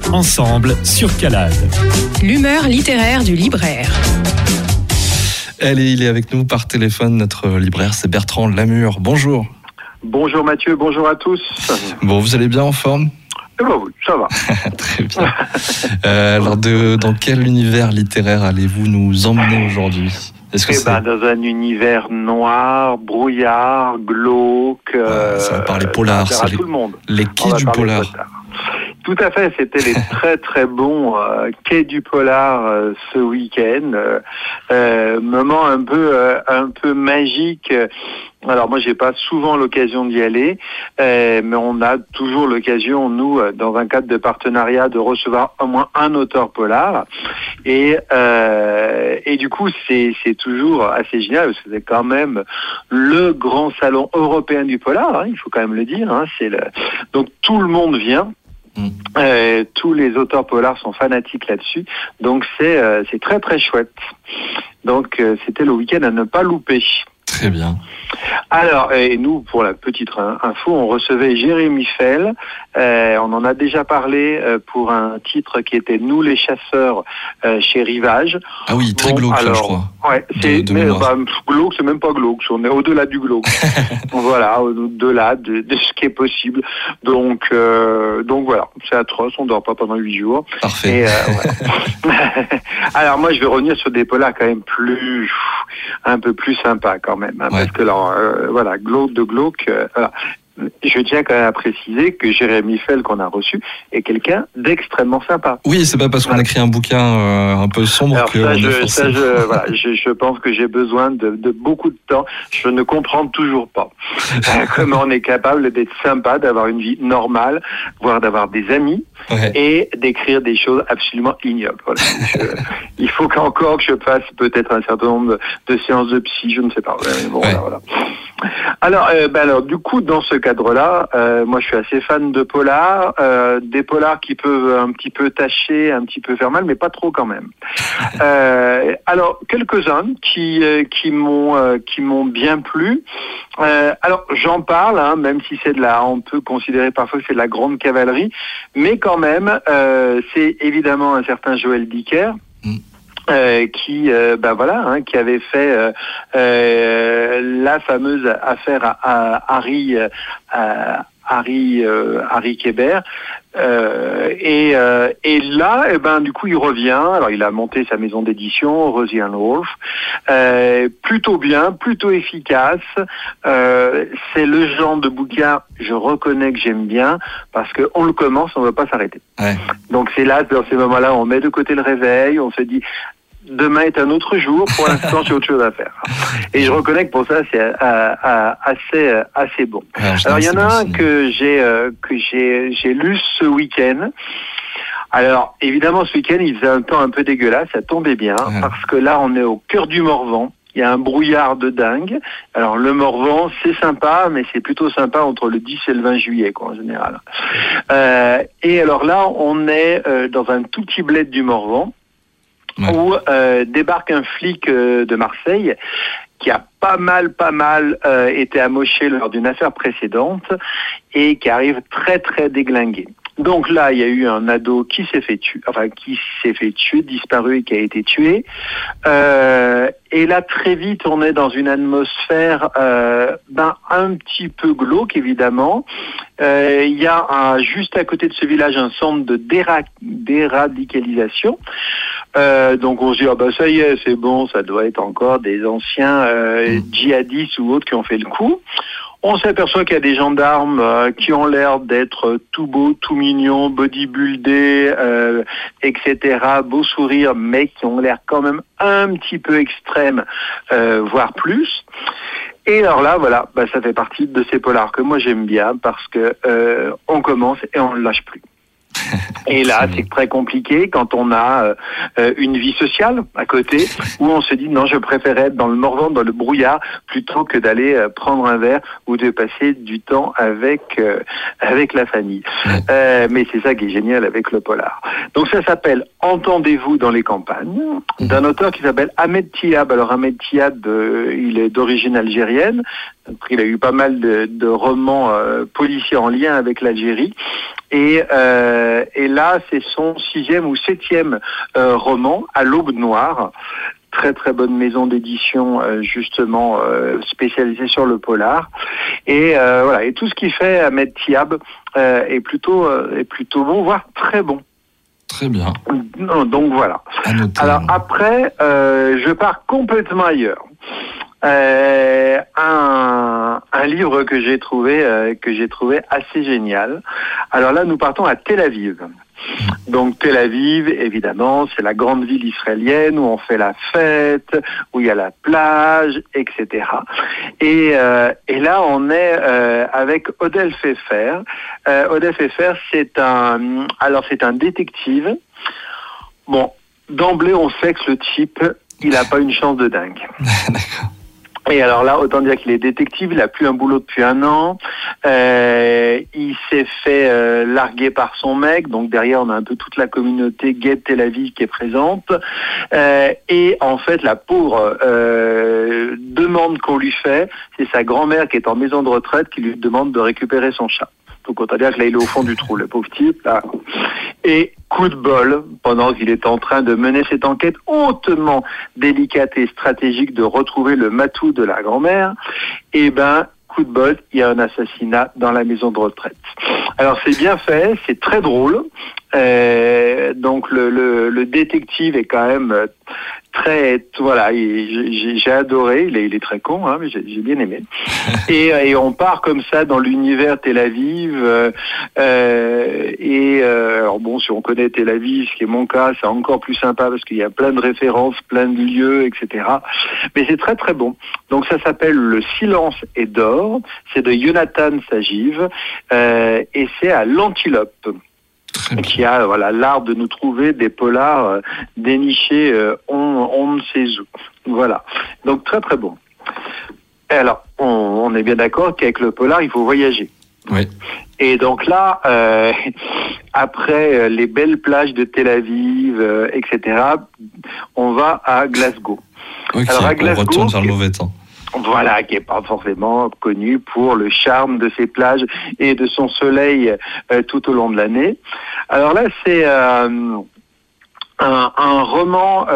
ensemble sur Calade. L'humeur littéraire du libraire. Il est avec nous par téléphone, notre libraire, c'est Bertrand Lamure. Bonjour. Bonjour Mathieu, bonjour à tous. Bon, vous allez bien, en forme ? Oui, ça va. Très bien. Alors, dans quel univers littéraire allez-vous nous emmener aujourd'hui ? Dans un univers noir, brouillard, glauque. Ça va parler polar. C'est tout le monde. Les quais du polar. Tout à fait, c'était les très très bons quais du polar ce week-end. Moment un peu magique. Alors moi, j'ai pas souvent l'occasion d'y aller, mais on a toujours l'occasion, nous, dans un cadre de partenariat, de recevoir au moins un auteur polar. Et du coup, c'est toujours assez génial, parce que c'est quand même le grand salon européen du polar, il faut quand même le dire. Donc tout le monde vient. Tous les auteurs polars sont fanatiques là-dessus, donc c'est très très chouette. Donc c'était le week-end à ne pas louper. Très bien. Alors, et nous, pour la petite info, on recevait Jérémy Fell. On en a déjà parlé pour un titre qui était Nous les chasseurs chez Rivage. Ah oui, très glauque, je crois. Ouais, glauque, c'est même pas glauque. On est au-delà du glauque. Voilà, au-delà de ce qui est possible. Donc voilà, c'est atroce. On dort pas pendant 8 jours. Parfait. Alors moi, je vais revenir sur des polars quand même un peu plus sympa quand même, parce que là, glauque de glauque. Je tiens quand même à préciser que Jérémy Fell, qu'on a reçu, est quelqu'un d'extrêmement sympa. Oui, c'est pas parce qu'on a écrit un bouquin un peu sombre que je pense que j'ai besoin de beaucoup de temps. Je ne comprends toujours pas comment on est capable d'être sympa, d'avoir une vie normale, voire d'avoir des amis, et d'écrire des choses absolument ignobles. Voilà. Il faut qu'encore que je fasse peut-être un certain nombre de séances de psy, je ne sais pas. Voilà. Alors, du coup, dans ce cadre-là, moi, je suis assez fan de polars, des polars qui peuvent un petit peu tâcher, un petit peu faire mal, mais pas trop quand même. Alors, quelques-uns qui m'ont bien plu. Alors, j'en parle, même si on peut considérer parfois que c'est de la grande cavalerie, mais quand même, c'est évidemment un certain Joël Dicker. Qui avait fait la fameuse affaire à Harry Kéber. Et là, du coup, il revient. Alors, il a monté sa maison d'édition, Rosie & Wolf. Plutôt bien, plutôt efficace. C'est le genre de bouquin, je reconnais que j'aime bien, parce que on le commence, on ne va pas s'arrêter. Ouais. Donc, c'est là, dans ces moments-là, on met de côté le réveil, on se dit, demain est un autre jour. Pour l'instant, j'ai autre chose à faire. Et je reconnais que pour ça, c'est assez bon. Alors, il y en a un que j'ai lu ce week-end. Alors, évidemment, ce week-end, il faisait un temps un peu dégueulasse. Ça tombait bien, parce que là, on est au cœur du Morvan. Il y a un brouillard de dingue. Alors, le Morvan, c'est sympa, mais c'est plutôt sympa entre le 10 et le 20 juillet, en général. Et alors là, on est dans un tout petit bled du Morvan, où débarque un flic de Marseille qui a pas mal été amoché lors d'une affaire précédente et qui arrive très très déglingué. Donc là, il y a eu un ado qui s'est fait tuer, disparu et qui a été tué. Et là, très vite, on est dans une atmosphère un petit peu glauque, évidemment. Il y a juste à côté de ce village un centre de déradicalisation. Donc on se dit, ça y est, c'est bon, ça doit être encore des anciens djihadistes ou autres qui ont fait le coup. On s'aperçoit qu'il y a des gendarmes qui ont l'air d'être tout beaux, tout mignons, bodybuildés, etc., beau sourire, mais qui ont l'air quand même un petit peu extrêmes, voire plus. Et alors là, voilà, ça fait partie de ces polars que moi j'aime bien parce que on commence et on ne lâche plus. Et là, c'est très compliqué quand on a une vie sociale à côté, où on se dit non, je préférais être dans le Morvan, dans le brouillard, plutôt que d'aller prendre un verre ou de passer du temps avec la famille. Mais c'est ça qui est génial avec le polar. Donc ça s'appelle Entendez-vous dans les campagnes, d'un auteur qui s'appelle Ahmed Thiab. Alors Ahmed Thiab, il est d'origine algérienne, Donc, il a eu pas mal de romans policiers en lien avec l'Algérie. Et là, c'est son 6e ou 7e roman, À l'aube noire. Très très bonne maison d'édition justement spécialisée sur le polar. Et voilà. Et tout ce qu'il fait Ahmed Thiab est plutôt bon, voire très bon. Très bien. Donc voilà. Alors après, je pars complètement ailleurs. Un livre que j'ai trouvé assez génial. Alors là, nous partons à Tel Aviv. Donc Tel Aviv, évidemment, c'est la grande ville israélienne où on fait la fête, où il y a la plage, etc. Et là, on est avec Oded Fefer. Oded Fefer, c'est un détective. Bon, d'emblée, on sait que le type, il n'a pas une chance de dingue. D'accord. Et alors là, autant dire qu'il est détective, il a plus un boulot depuis 1 an, il s'est fait larguer par son mec, donc derrière on a un peu toute la communauté gay de Tel Aviv qui est présente, et en fait la pauvre demande qu'on lui fait, c'est sa grand-mère qui est en maison de retraite qui lui demande de récupérer son chat. Donc autant dire que là il est au fond du trou, le pauvre type, là. Et coup de bol, pendant qu'il est en train de mener cette enquête hautement délicate et stratégique de retrouver le matou de la grand-mère, coup de bol, il y a un assassinat dans la maison de retraite. Alors c'est bien fait, c'est très drôle. Donc le détective est quand même j'ai adoré. Il est très con, hein, mais j'ai bien aimé. Et on part comme ça dans l'univers Tel Aviv. Alors bon, si on connaît Tel Aviv, ce qui est mon cas, c'est encore plus sympa parce qu'il y a plein de références, plein de lieux, etc. Mais c'est très très bon. Donc ça s'appelle Le Silence est d'or. C'est de Jonathan Sajiv et c'est à l'Antilope. Qui a l'art de nous trouver des polars dénichés on ne sait où. Voilà. Donc très très bon. Et alors, on est bien d'accord qu'avec le polar, il faut voyager. Oui. Et donc là, après les belles plages de Tel Aviv, etc., on va à Glasgow. Okay, alors à Glasgow, on retourne vers le mauvais temps. Voilà, qui n'est pas forcément connu pour le charme de ses plages et de son soleil tout au long de l'année. Alors là, c'est un roman,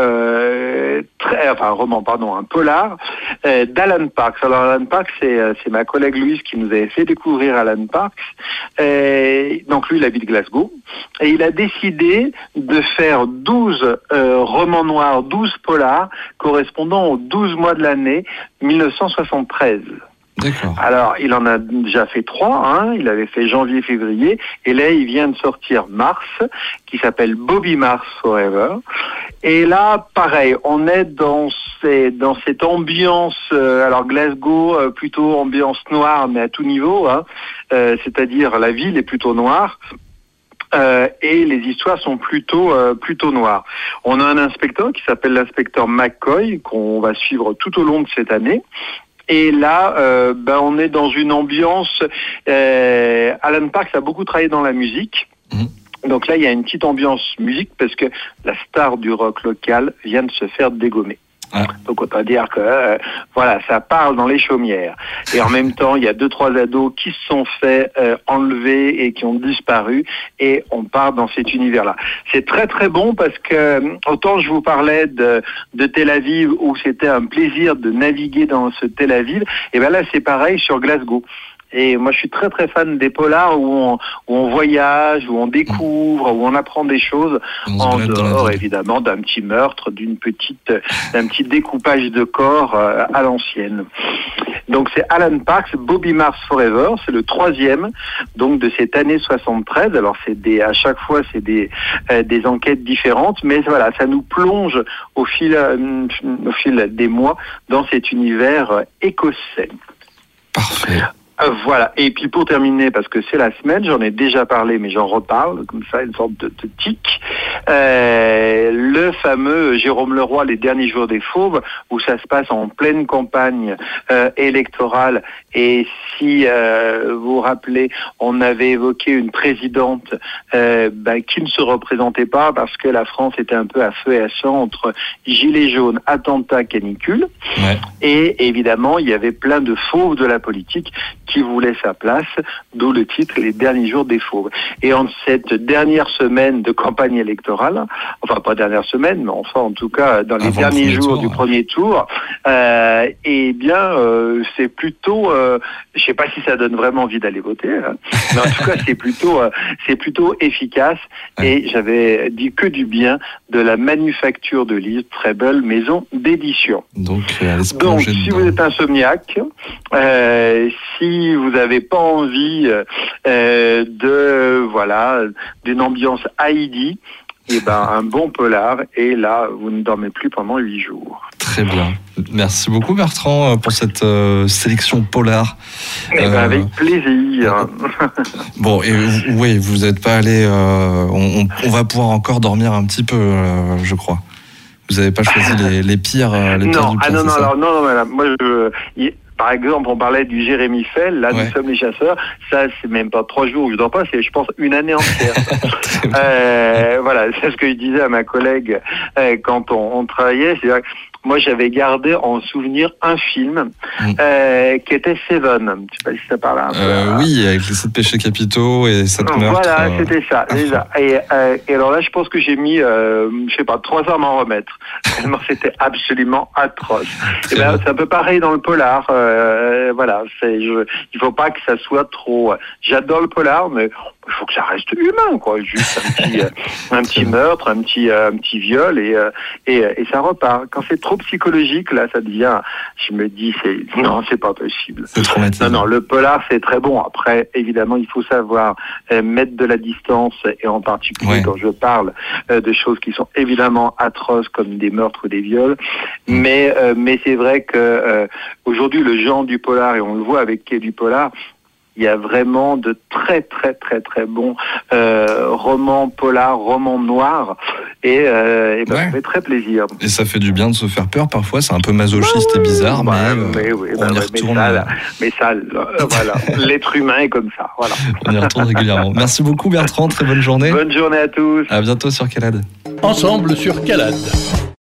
un polar d'Alan Parks. Alors Alan Parks, c'est ma collègue Louise qui nous avait fait découvrir Alan Parks. Donc lui, il habite Glasgow. Et il a décidé de faire 12 romans noirs, 12 polars, correspondant aux 12 mois de l'année 1973. D'accord. Alors, il en a déjà fait 3, hein. Il avait fait janvier-février, et là, il vient de sortir mars, qui s'appelle Bobby Mars Forever. Et là, pareil, on est dans cette ambiance, alors Glasgow, plutôt ambiance noire, mais à tout niveau, hein. C'est-à-dire la ville est plutôt noire. Et les histoires sont plutôt noires. On a un inspecteur qui s'appelle l'inspecteur McCoy, qu'on va suivre tout au long de cette année. Et là, on est dans une ambiance. Alan Parks a beaucoup travaillé dans la musique. Donc là, il y a une petite ambiance musique parce que la star du rock local vient de se faire dégommer. Ah. Donc autant dire que ça parle dans les chaumières. Et en même temps, il y a 2-3 ados qui se sont fait enlever et qui ont disparu. Et on part dans cet univers-là. C'est très très bon parce que autant je vous parlais de Tel Aviv où c'était un plaisir de naviguer dans ce Tel Aviv, et là c'est pareil sur Glasgow. Et moi, je suis très très fan des polars où on voyage, où on découvre, où on apprend des choses en dehors, évidemment, d'un petit meurtre, d'un petit découpage de corps à l'ancienne. Donc c'est Alan Parks, Bobby Mars Forever, c'est le 3e donc de cette année 73. Alors à chaque fois c'est des enquêtes différentes, mais voilà, ça nous plonge au fil des mois dans cet univers écossais. Parfait. Voilà. Et puis pour terminer, parce que c'est la semaine, j'en ai déjà parlé, mais j'en reparle, comme ça, une sorte de tic. Le fameux Jérôme Leroy, Les Derniers Jours des Fauves, où ça se passe en pleine campagne électorale. Et si vous vous rappelez, on avait évoqué une présidente qui ne se représentait pas parce que la France était un peu à feu et à sang entre gilets jaunes, attentats, canicule. Ouais. Et évidemment, il y avait plein de fauves de la politique qui voulaient sa place, d'où le titre Les Derniers Jours des Fauves. Et en cette dernière semaine de campagne électorale, enfin pas dernière semaine, mais enfin en tout cas dans les Avant derniers jours du ouais. premier tour, c'est plutôt, je sais pas si ça donne vraiment envie d'aller voter, hein, mais en tout cas c'est plutôt efficace. Ouais. Et j'avais dit que du bien de la Manufacture de livres, très belle maison d'édition. Donc, allez se Donc, plonger si dedans. vous êtes insomniaque, si vous n'avez pas envie d'une ambiance Heidi, un bon polar, et là, vous ne dormez plus pendant 8 jours. Très bien. Merci beaucoup Bertrand pour cette sélection polar. Avec plaisir. Bon, et oui, vous n'êtes pas allé... on va pouvoir encore dormir un petit peu, je crois. Vous n'avez pas choisi les pires du Non, pire, non, c'est ça moi, par exemple, on parlait du Jérémy Fell, là, Ouais. Nous sommes les chasseurs, ça, c'est même pas 3 jours où je dors pas, c'est, je pense, une année entière. Voilà, c'est ce que je disais à ma collègue quand on travaillait, c'est-à-dire que moi, j'avais gardé en souvenir un film qui était Seven. Je sais pas si ça parle un peu. Oui, avec les 7 péchés capitaux et 7 meurtres. Voilà, c'était ça. Déjà. Et alors là, je pense que j'ai mis, 3 heures à m'en remettre. Tellement c'était absolument atroce. C'est un peu pareil dans le polar. Il faut pas que ça soit trop... J'adore le polar, mais il faut que ça reste humain, quoi. Juste un petit meurtre, un petit viol, et ça repart. Quand c'est trop psychologique, là, ça devient... Je me dis, c'est pas possible. C'est traumatisant. Non, le polar, c'est très bon. Après, évidemment, il faut savoir mettre de la distance, et en particulier quand je parle de choses qui sont évidemment atroces, comme des meurtres ou des viols. Mais c'est vrai que aujourd'hui, le genre du polar, et on le voit avec Quai du Polar, il y a vraiment de très très très très bons romans polars, romans noirs, et ça fait très plaisir. Et ça fait du bien de se faire peur parfois, c'est un peu masochiste et bizarre, mais on y retourne. Voilà, l'être humain est comme ça. Voilà. On y retourne régulièrement. Merci beaucoup Bertrand, très bonne journée. Bonne journée à tous. À bientôt sur Calade. Ensemble sur Calade.